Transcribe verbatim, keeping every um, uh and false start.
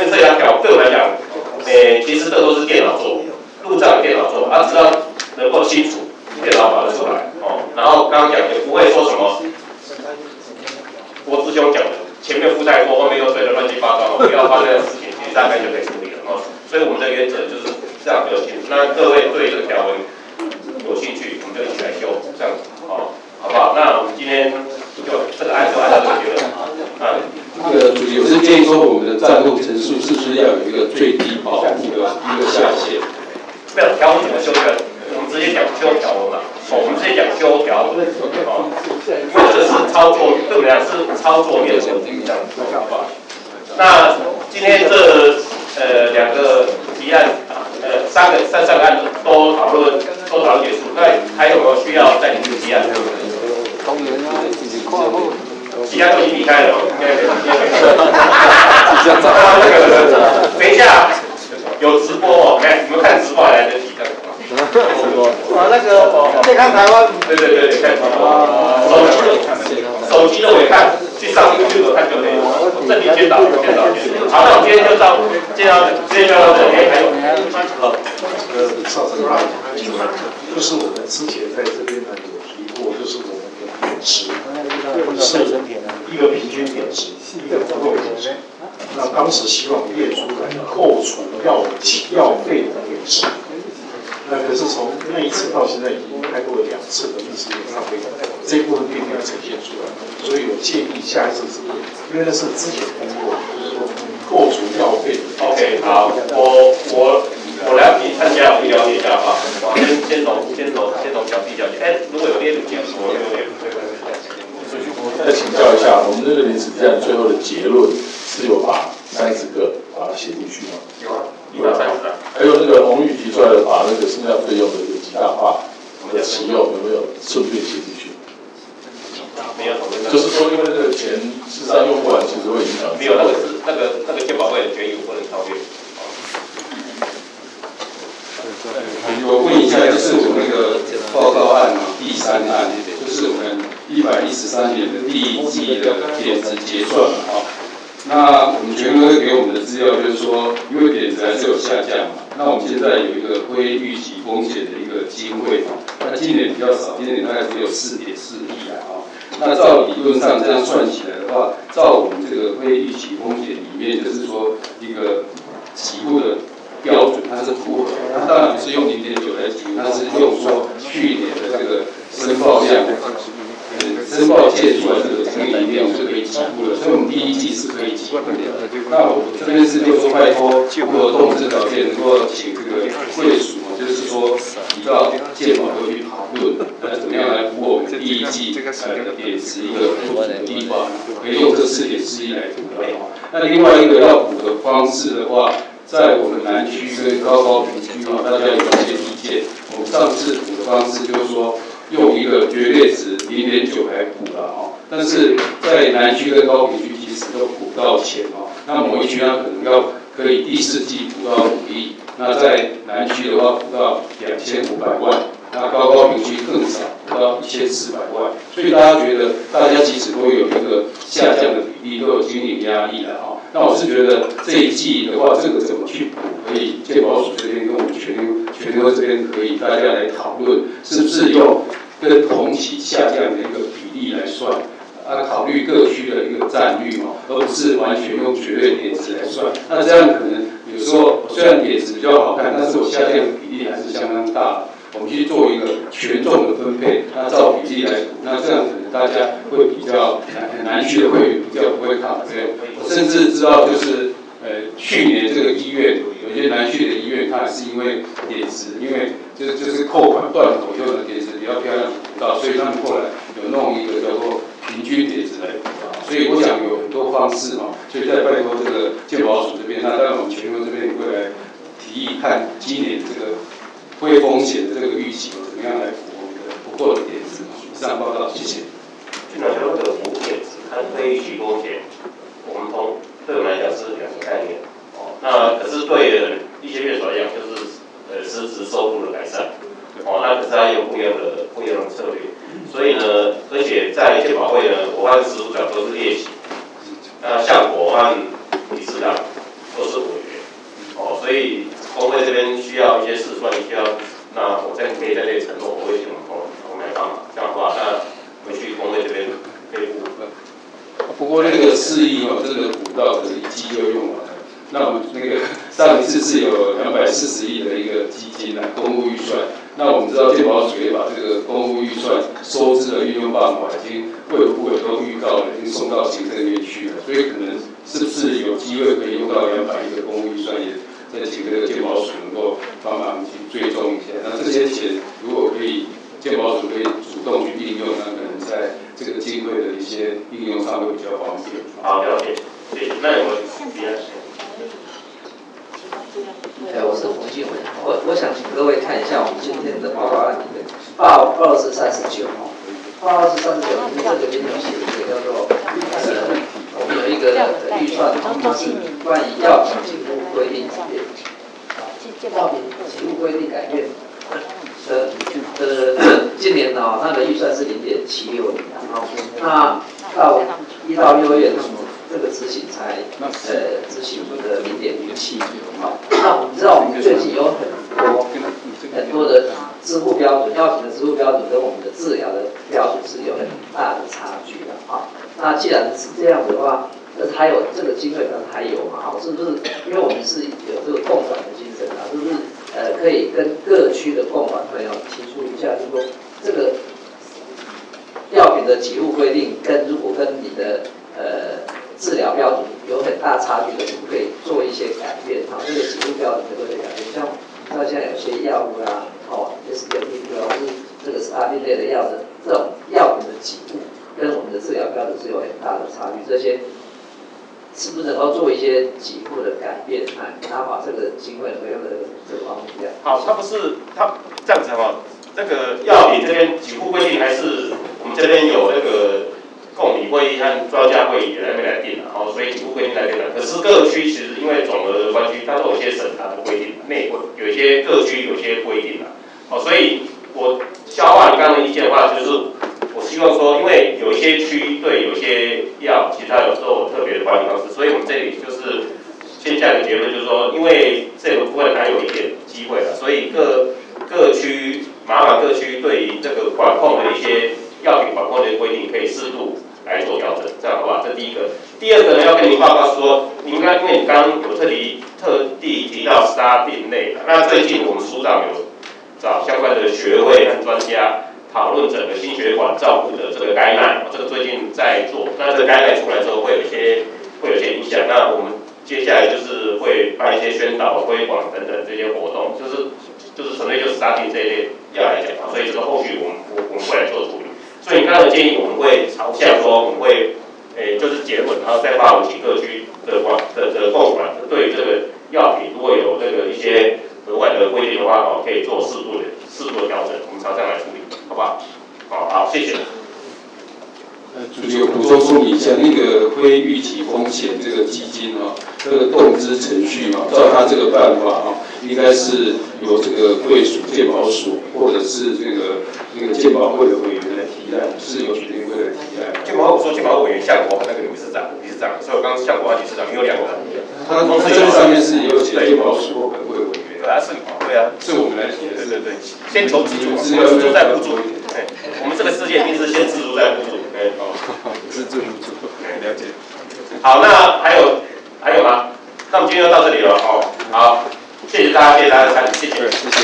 为这两条对我来讲，诶、欸，其实这都是电脑做，路障电脑做，啊，只要能够清楚，电脑跑得出来哦。然后刚刚讲也不会说什么，郭师兄讲的，前面附带过，后面又对的乱七八糟，不要发生的事情，其实大概就可以处理了哦。所以我们的原则就是这样比较清楚。那各位对这个条文有兴趣，我们就一起来修，这样子哦，好不好？那我们今天就这个案就按照这个结论啊。 这个主题我是建议说，我们的战斗陈述是不是要有一个最低保护的一个下限？ 没有条文怎么修正？我们直接讲修条文嘛。哦，我们直接讲修条文。哦，因为这是操作，对我们来讲是操作面的问题，这样子好不好？那今天这呃两个提案，呃三个三三个案都讨论都讨论结束，那还有没有需要再提出提案？其他都已经离开了，应该没有。那个，等一下有直播哦，看你们看直播还来得及的。 啊，那个可以看台湾。 对对对对，看直播。手机手机都可以看，去上 YouTube 看就可以了。这里先导，先导。好，那我们今天就到，今天今天就到这里，还有。 好，呃，邵成华，就是我们之前在这边呢有提过，就是我们的点值。是一个平均点值，一个浮动点值。那当时希望列出来扣除药药费的点值。那可是从那一次到现在已经开过了两次的历史演唱会，这一部分并没有呈现出来。所以我建议下一次是，因为那是之前通过，就是说扣除药费。 OK， 好，我我我了解参加，我了解一下哈。先先从先从先从小弟小姐，哎，如果有列入进去，我有列入这个。 再请教一下，我们这个临时提案最后的结论是有把三十个把它写进去吗？ 有啊，一百三十个。 还有那个红玉提出来的，把那个剩下费用的一个极大化，我们的启用有没有顺便写进去？ 没有， 就是说，因为这个钱事实上用不完，其实会影响。 没有，那个是那个那个健保会的权益不能超越。 我问一下，就是我那个报告案嘛，第三案，就是我们一百一十三年的第一季的点值结算嘛，啊，那我们全会给我们的资料就是说，因为点值还是有下降嘛，那我们现在有一个非预期风险的一个经费嘛，那今年比较少，今年大概只有四点四亿啊，啊，那照理论上这样算起来的话，照我们这个非预期风险里面，就是说一个起步的标准它是符合，它当然不是用零点九来提，它是用说去年的这个申报量，呃，申报件数的这个乘以零点五就可以起步了，所以我们第一季是可以起步的。那我这边是就说拜托，如果动资条件能够请这个会属，就是说依照健保会去讨论，那怎么样来补我们第一季呃点值一个不足的地方，可以用这四点四亿来补的。那另外一个要补的方式的话，在我们南区跟高高屏区啊，大家有一些意见。我们上次补的方式就是说，用一个绝对值零点九来补了哦。但是在南区跟高屏区其实都补不到钱哦。那某一区它可能要可以第四季补到五亿，那在南区的话补到两千五百万，那高高屏区更少，补到一千四百万。所以大家觉得，大家其实都有一个下降的比例，都有经营压力的哦。那我是觉得这一季的话，这个怎么去补，可以健保署这边跟我们全全科这边可以大家来讨论，是不是用跟同期下降的一个比例来算，啊，考虑各区的一个占率嘛，而不是完全用绝对点值来算。那这样可能有时候虽然点值比较好看，但是我下降的比例还是相当大的。我们去做一个权重的分配，那照比例来补，那这样可能大家会比较很难去的会比较不会卡这我甚至知道就是呃去年这个医院有些南区的医院，它是因为点值，因为就是就是扣款断头用的点值比较漂亮补到，所以他们后来有弄一个叫做平均点值来补到。所以我想有很多方式嘛，所以再拜托这个健保署这边，那当然我们全国这边也会来提议看今年这个非风险的这个预期怎么样来符合我们的不够的点值。以上报告，谢谢。 去年说的补点值和非预期风险，我们从对我们来讲是两个概念。哦，那可是对一些乐手来讲，就是呃实质收入的改善。哦，那可是它有不一样的不一样的策略。所以呢，而且在健保会呢，我和师傅长都是列席，那像我和理事长都是边需要一些试算，需要，那我再可以在这里承诺，我会请我们同我们来帮忙，这样的话，那回去工会这边可以补。 不过那个四亿哦，真的补到可能一季就用完了。那我们那个上一次是有两百四十亿的一个基金来公务预算，那我们知道健保署也把这个公务预算收支的运用办法已经卫福部也都预告了，已经送到行政院去了，所以可能是不是有机会可以用到两百亿的公务预算，也再请这个健保署能够帮忙去追踪一下。那这些钱如果可以健保署可以主动去应用，那可能在这个经费的一些应用上会比较方便。 好，了解。对，那有没有别的？ 哎，我是洪进伟，我我想请各位看一下我们今天的报告案里面，报二是三十九，报二是三十九，因为这个边有写一个叫做呃，我们有一个预算，它是关于药品给付规定改变，药品给付规定改变的呃，今年呢，它的预算是零点七六零，那到一到六月，这个执行才呃执行的零点零七，好，那我们知道我们最近有很多很多的支付标准，药品的支付标准跟我们的治疗的标准是有很大的差距的啊。那既然是这样的话，那还有这个经费可能还有嘛，好，是不是？因为我们是有这个共管的精神啊，是不是？呃，可以跟各区的共管朋友提出一下，就是说这个药品的给付规定跟如果跟你的呃治疗标准有很大差距的，可不可以做一些改变？好，这个给付标准可不可以改变？像像现在有些药物啦，哦 ，S P P 或是这个是阿宾类的药的这种药品的给付，跟我们的治疗标准是有很大的差距。这些是不是能够做一些给付的改变？啊，然后把这个经费能够用在这个方面这样。 好，它不是它这样子哈，这个药品这边给付规定还是我们这边有那个共理会议和专家会议来那边来定的，哦，所以给付规定来定的。可是各区其实因为总额的关系，它都有一些审查的规定，内规有一些各区有一些规定的，哦，所以我消化你刚刚的意见的话，就是我希望说，因为有一些区对有些药，其实它有时候有特别的管理方式，所以我们这里就是先下一个结论，就是说，因为这个部分还有一点机会了，所以各各区麻烦各区对于这个管控的一些药品管控的规定，可以适度来做调整，这样好不好？这第一个。第二个呢，要跟您报告说，您刚因为你刚刚有特地特地提到十大病类的，那最近我们署长有找相关的学会和专家讨论整个心血管照顾的这个概念，这个最近在做。那这个概念出来之后，会有一些会有一些影响。那我们接下来就是会办一些宣导、推广等等这些活动，就是就是纯粹就十大病这一类药来讲，所以这个后续我们我我们会来做处理。所以你刚刚的建议，我们会朝向说，我们会，诶、欸，就是结论，然后再发文请各区的管的的共管，对于这个药品如果有这个一些额外的规定的话，哦，可以做适度的适度的调整，我们朝向来处理，好不好？好，好，谢谢。 呃，主席，我补充说明一下，那个非预期风险这个基金啊，这个动资程序啊，照他这个办法啊，应该是由这个贵属健保署或者是这个那个健保会的委员来提案，是由决定会来提案。 健保我说健保委员像我那个理事长，理事长，所以我刚刚像我和理事长，因为有两个。 他他这上面是也有写健保署或本会委员。 对啊，是，对啊， 是我们来提的。 对对对，先求自助，资助再补助。哎，我们这个世界一定是先自助再补助。哎，哦， 自助补助。了解。 好，那还有还有吗？那我们今天就到这里了哦。好，谢谢大家，谢谢大家的参与，谢谢。